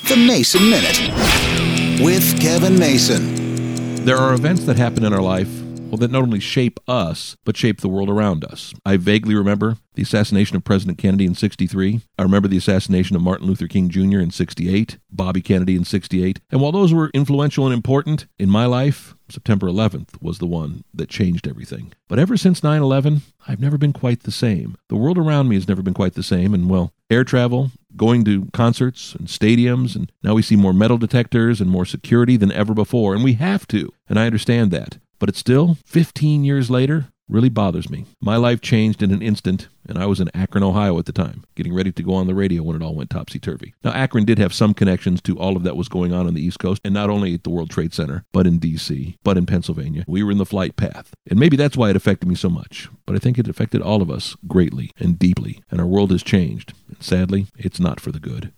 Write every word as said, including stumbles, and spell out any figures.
The Mason Minute with Kevin Mason. There are events that happen in our life, well, that not only shape us, but shape the world around us. I vaguely remember the assassination of President Kennedy in sixty-three. I remember the assassination of Martin Luther King Junior in sixty-eight, Bobby Kennedy in sixty-eight. And while those were influential and important in my life, September eleventh was the one that changed everything. But ever since nine eleven, I've never been quite the same. The world around me has never been quite the same. And, well, air travel, going to concerts and stadiums, and now we see more metal detectors and more security than ever before. And we have to. And I understand that. But it still, fifteen years later, really bothers me. My life changed in an instant, and I was in Akron, Ohio at the time, getting ready to go on the radio when it all went topsy-turvy. Now, Akron did have some connections to all of that was going on on the East Coast, and not only at the World Trade Center, but in D C, but in Pennsylvania. We were in the flight path. And maybe that's why it affected me so much. But I think it affected all of us greatly and deeply, and our world has changed. And sadly, it's not for the good.